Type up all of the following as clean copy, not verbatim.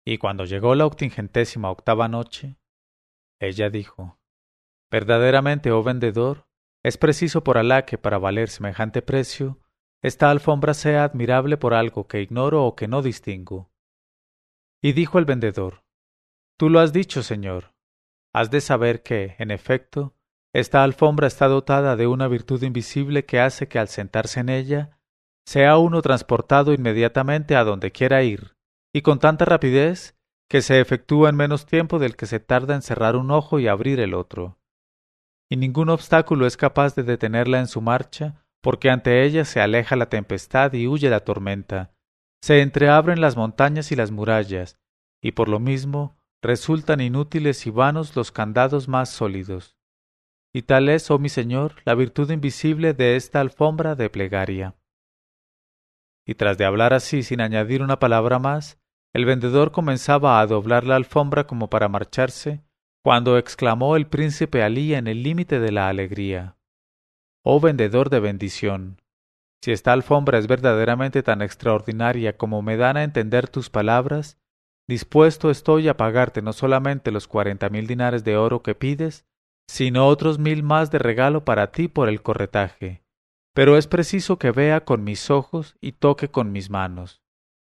Y cuando llegó la 88ª noche, ella dijo: Verdaderamente, oh vendedor, es preciso por Alá que para valer semejante precio, esta alfombra sea admirable por algo que ignoro o que no distingo. Y dijo el vendedor: Tú lo has dicho, señor. Has de saber que, en efecto, esta alfombra está dotada de una virtud invisible que hace que al sentarse en ella, sea uno transportado inmediatamente a donde quiera ir, y con tanta rapidez que se efectúa en menos tiempo del que se tarda en cerrar un ojo y abrir el otro. Y ningún obstáculo es capaz de detenerla en su marcha, porque ante ella se aleja la tempestad y huye la tormenta, se entreabren las montañas y las murallas, y por lo mismo resultan inútiles y vanos los candados más sólidos. Y tal es, oh mi señor, la virtud invisible de esta alfombra de plegaria. Y tras de hablar así sin añadir una palabra más, el vendedor comenzaba a doblar la alfombra como para marcharse, cuando exclamó el príncipe Alí en el límite de la alegría: Oh vendedor de bendición, si esta alfombra es verdaderamente tan extraordinaria como me dan a entender tus palabras, dispuesto estoy a pagarte no solamente los 40.000 dinares de oro que pides, sino otros 1.000 más de regalo para ti por el corretaje. Pero es preciso que vea con mis ojos y toque con mis manos.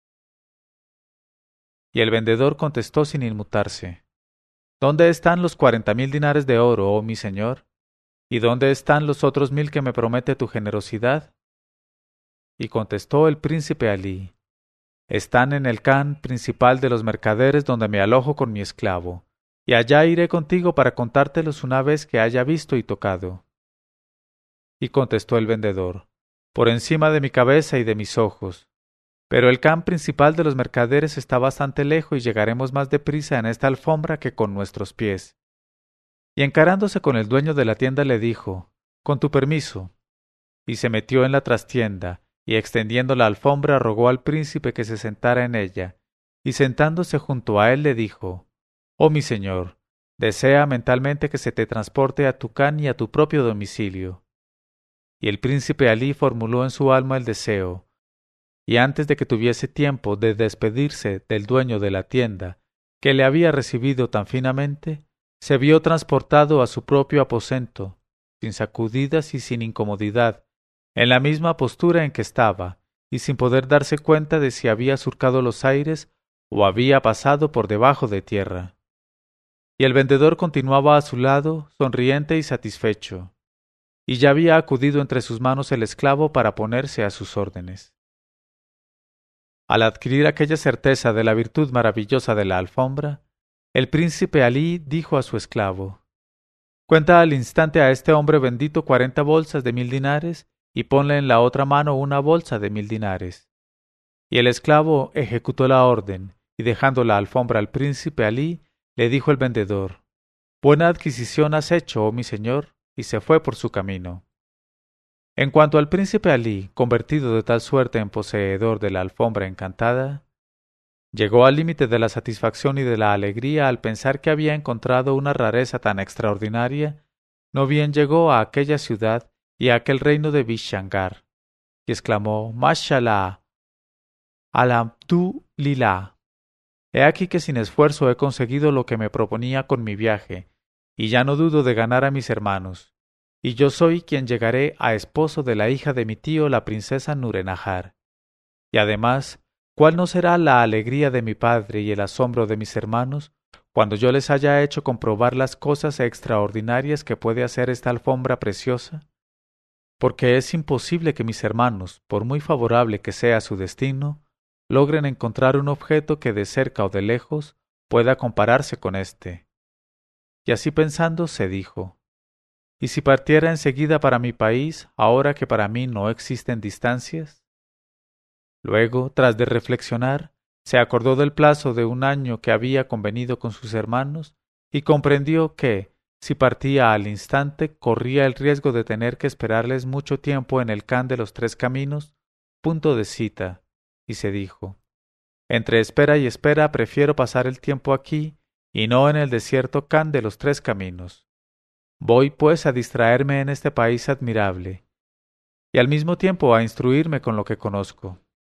Y el vendedor contestó sin inmutarse: ¿Dónde están los 40.000 dinares de oro, oh mi señor? ¿Y dónde están los otros 1.000 que me promete tu generosidad? Y contestó el príncipe Alí: Están en el khan principal de los mercaderes donde me alojo con mi esclavo, y allá iré contigo para contártelos una vez que haya visto y tocado. Y contestó el vendedor: Por encima de mi cabeza y de mis ojos. Pero el khan principal de los mercaderes está bastante lejos y llegaremos más deprisa en esta alfombra que con nuestros pies. Y encarándose con el dueño de la tienda le dijo: Con tu permiso. Y se metió en la trastienda, y extendiendo la alfombra rogó al príncipe que se sentara en ella, y sentándose junto a él le dijo: Oh mi señor, desea mentalmente que se te transporte a tu khan y a tu propio domicilio. Y el príncipe Alí formuló en su alma el deseo, y antes de que tuviese tiempo de despedirse del dueño de la tienda, que le había recibido tan finamente, se vio transportado a su propio aposento, sin sacudidas y sin incomodidad, en la misma postura en que estaba, y sin poder darse cuenta de si había surcado los aires o había pasado por debajo de tierra. Y el vendedor continuaba a su lado, sonriente y satisfecho, y ya había acudido entre sus manos el esclavo para ponerse a sus órdenes. Al adquirir aquella certeza de la virtud maravillosa de la alfombra, el príncipe Alí dijo a su esclavo: Cuenta al instante a este hombre bendito 40 bolsas de 1.000 dinares y ponle en la otra mano una bolsa de 1.000 dinares. Y el esclavo ejecutó la orden, y dejando la alfombra al príncipe Alí, le dijo el vendedor: Buena adquisición has hecho, oh mi señor, y se fue por su camino. En cuanto al príncipe Alí, convertido de tal suerte en poseedor de la alfombra encantada, llegó al límite de la satisfacción y de la alegría al pensar que había encontrado una rareza tan extraordinaria, no bien llegó a aquella ciudad y a aquel reino de Bishangar, y exclamó: Mashallah, Alhamdulillah. He aquí que sin esfuerzo he conseguido lo que me proponía con mi viaje, y ya no dudo de ganar a mis hermanos. Y yo soy quien llegaré a esposo de la hija de mi tío, la princesa Nurenahar. Y además, ¿cuál no será la alegría de mi padre y el asombro de mis hermanos cuando yo les haya hecho comprobar las cosas extraordinarias que puede hacer esta alfombra preciosa? Porque es imposible que mis hermanos, por muy favorable que sea su destino, logren encontrar un objeto que de cerca o de lejos pueda compararse con éste. Y así pensando se dijo: ¿Y si partiera enseguida para mi país, ahora que para mí no existen distancias? Luego, tras de reflexionar, se acordó del plazo de 1 año que había convenido con sus hermanos y comprendió que, si partía al instante, corría el riesgo de tener que esperarles mucho tiempo en el khan de los 3 caminos, punto de cita, y se dijo: Entre espera y espera prefiero pasar el tiempo aquí y no en el desierto khan de los 3 caminos. Voy, pues, a distraerme en este país admirable, y al mismo tiempo a instruirme con lo que conozco.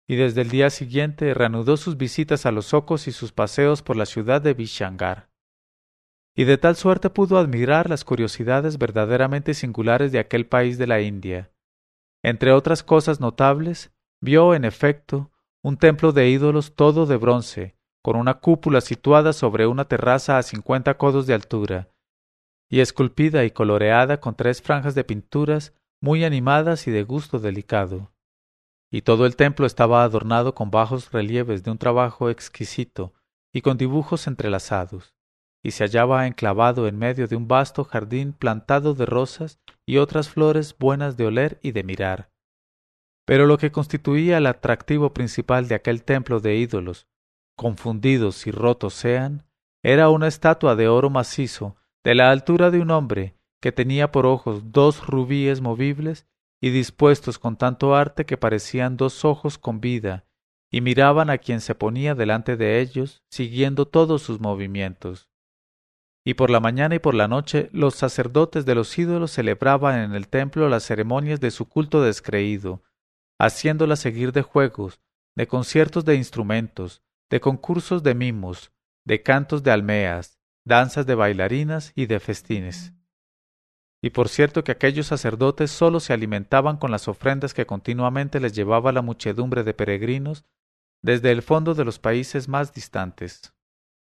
y desde el día siguiente reanudó sus visitas a los zocos y sus paseos por la ciudad de Vishankar. Y de tal suerte pudo admirar las curiosidades verdaderamente singulares de aquel país de la India. Entre otras cosas notables, vio, en efecto, un templo de ídolos todo de bronce, con una cúpula situada sobre una terraza a 50 codos de altura, y esculpida y coloreada con 3 franjas de pinturas muy animadas y de gusto delicado. Y todo el templo estaba adornado con bajos relieves de un trabajo exquisito y con dibujos entrelazados, y se hallaba enclavado en medio de un vasto jardín plantado de rosas y otras flores buenas de oler y de mirar. Pero lo que constituía el atractivo principal de aquel templo de ídolos, confundidos y rotos sean, era una estatua de oro macizo, de la altura de un hombre, que tenía por ojos 2 rubíes movibles y dispuestos con tanto arte que parecían 2 ojos con vida, y miraban a quien se ponía delante de ellos, siguiendo todos sus movimientos. Y por la mañana y por la noche los sacerdotes de los ídolos celebraban en el templo las ceremonias de su culto descreído, haciéndolas seguir de juegos, de conciertos de instrumentos, de concursos de mimos, de cantos de almeas, danzas de bailarinas y de festines. Y por cierto que aquellos sacerdotes sólo se alimentaban con las ofrendas que continuamente les llevaba la muchedumbre de peregrinos desde el fondo de los países más distantes.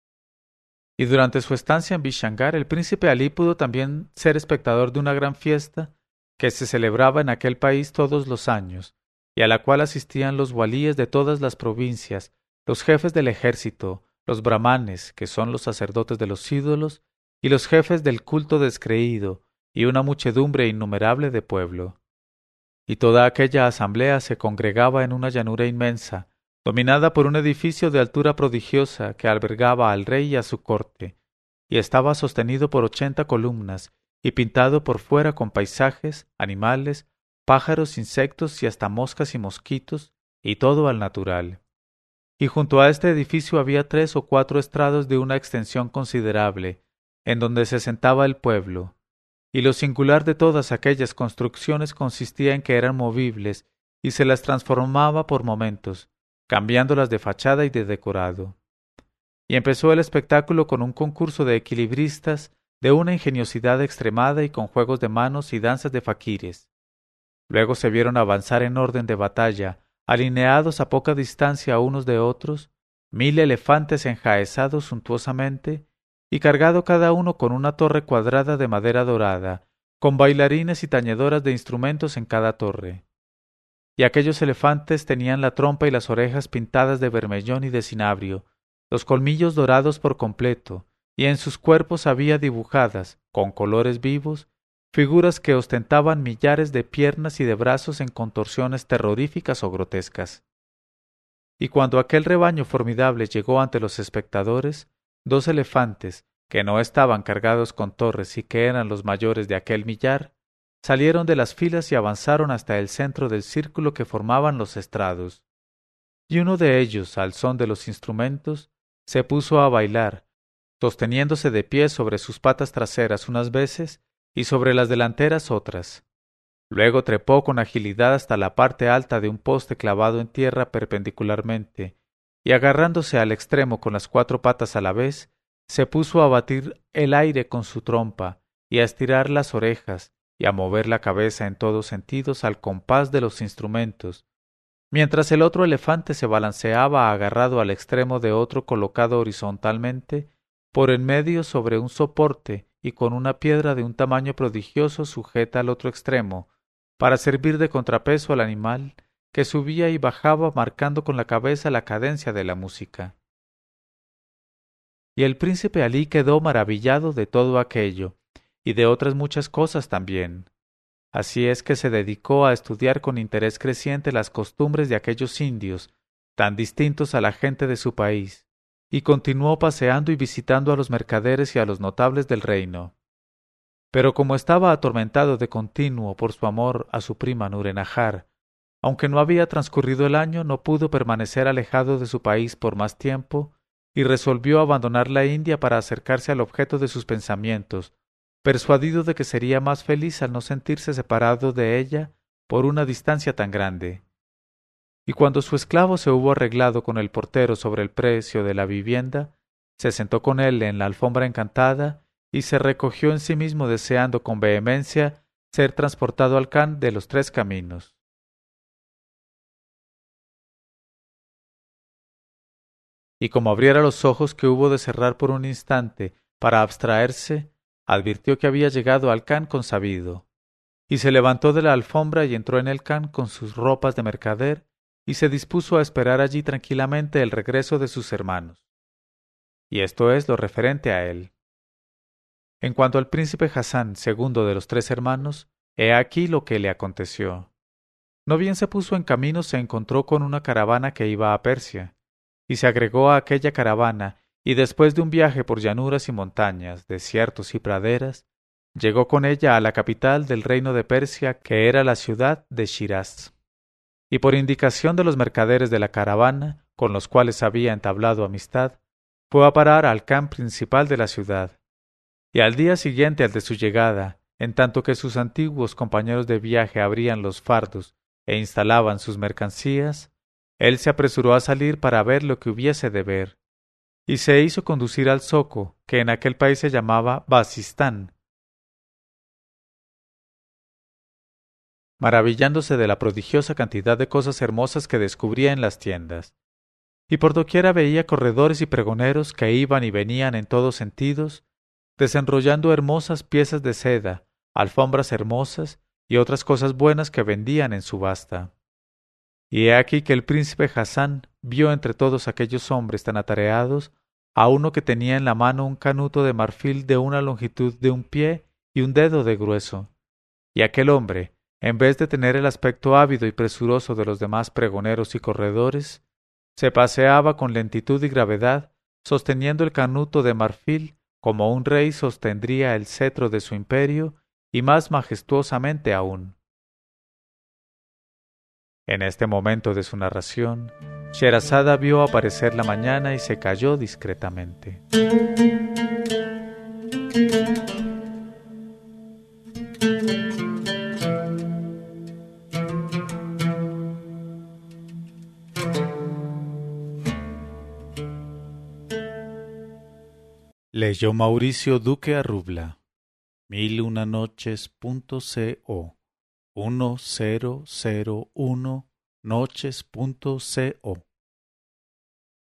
Y durante su estancia en Vishankar, el príncipe Alí pudo también ser espectador de una gran fiesta que se celebraba en aquel país todos los años, y a la cual asistían los walíes de todas las provincias, los jefes del ejército, los brahmanes, que son los sacerdotes de los ídolos, y los jefes del culto descreído, y una muchedumbre innumerable de pueblo. Y toda aquella asamblea se congregaba en una llanura inmensa, dominada por un edificio de altura prodigiosa que albergaba al rey y a su corte, y estaba sostenido por 80 columnas, y pintado por fuera con paisajes, animales, pájaros, insectos y hasta moscas y mosquitos, y todo al natural. Y junto a este edificio había 3 o 4 estrados de una extensión considerable, en donde se sentaba el pueblo. Y lo singular de todas aquellas construcciones consistía en que eran movibles, y se las transformaba por momentos, cambiándolas de fachada y de decorado. Y empezó el espectáculo con un concurso de equilibristas de una ingeniosidad extremada y con juegos de manos y danzas de faquires. Luego se vieron avanzar en orden de batalla, alineados a poca distancia unos de otros, 1000 elefantes enjaezados suntuosamente, y cargado cada uno con una torre cuadrada de madera dorada, con bailarines y tañedoras de instrumentos en cada torre. Y aquellos elefantes tenían la trompa y las orejas pintadas de bermellón y de cinabrio, los colmillos dorados por completo, y en sus cuerpos había dibujadas, con colores vivos, figuras que ostentaban millares de piernas y de brazos en contorsiones terroríficas o grotescas. Y cuando aquel rebaño formidable llegó ante los espectadores, 2 elefantes, que no estaban cargados con torres y que eran los mayores de aquel millar, salieron de las filas y avanzaron hasta el centro del círculo que formaban los estrados. Y uno de ellos, al son de los instrumentos, se puso a bailar, sosteniéndose de pie sobre sus patas traseras unas veces y sobre las delanteras otras. Luego trepó con agilidad hasta la parte alta de un poste clavado en tierra perpendicularmente, y agarrándose al extremo con las 4 patas a la vez, se puso a batir el aire con su trompa, y a estirar las orejas, y a mover la cabeza en todos sentidos al compás de los instrumentos, mientras el otro elefante se balanceaba agarrado al extremo de otro colocado horizontalmente, por en medio sobre un soporte y con una piedra de un tamaño prodigioso sujeta al otro extremo, para servir de contrapeso al animal que subía y bajaba marcando con la cabeza la cadencia de la música. Y el príncipe Alí quedó maravillado de todo aquello, y de otras muchas cosas también. Así es que se dedicó a estudiar con interés creciente las costumbres de aquellos indios, tan distintos a la gente de su país, y continuó paseando y visitando a los mercaderes y a los notables del reino. Pero como estaba atormentado de continuo por su amor a su prima Nurenahar, aunque no había transcurrido el año, no pudo permanecer alejado de su país por más tiempo, y resolvió abandonar la India para acercarse al objeto de sus pensamientos, persuadido de que sería más feliz al no sentirse separado de ella por una distancia tan grande. Y cuando su esclavo se hubo arreglado con el portero sobre el precio de la vivienda, se sentó con él en la alfombra encantada y se recogió en sí mismo deseando con vehemencia ser transportado al Khan de los 3 caminos. Y como abriera los ojos que hubo de cerrar por un instante para abstraerse, advirtió que había llegado al Khan consabido, y se levantó de la alfombra y entró en el Khan con sus ropas de mercader, y se dispuso a esperar allí tranquilamente el regreso de sus hermanos. Y esto es lo referente a él. En cuanto al príncipe Hasán, segundo de los 3 hermanos, he aquí lo que le aconteció. No bien se puso en camino, se encontró con una caravana que iba a Persia, y se agregó a aquella caravana, y después de un viaje por llanuras y montañas, desiertos y praderas, llegó con ella a la capital del reino de Persia, que era la ciudad de Shiraz. Y por indicación de los mercaderes de la caravana, con los cuales había entablado amistad, fue a parar al Khan principal de la ciudad. Y al día siguiente al de su llegada, en tanto que sus antiguos compañeros de viaje abrían los fardos e instalaban sus mercancías, él se apresuró a salir para ver lo que hubiese de ver, y se hizo conducir al zoco, que en aquel país se llamaba Bazistán, maravillándose de la prodigiosa cantidad de cosas hermosas que descubría en las tiendas. Y por doquiera veía corredores y pregoneros que iban y venían en todos sentidos, desenrollando hermosas piezas de seda, alfombras hermosas y otras cosas buenas que vendían en subasta. Y he aquí que el príncipe Hasán vio entre todos aquellos hombres tan atareados a uno que tenía en la mano un canuto de marfil de una longitud de 1 pie y 1 dedo de grueso. Y aquel hombre, en vez de tener el aspecto ávido y presuroso de los demás pregoneros y corredores, se paseaba con lentitud y gravedad, sosteniendo el canuto de marfil como un rey sostendría el cetro de su imperio, y más majestuosamente aún. En este momento de su narración, Sherazada vio aparecer la mañana y se calló discretamente. Leyó Mauricio Duque Arrubla. 1001noches.co 1001noches.co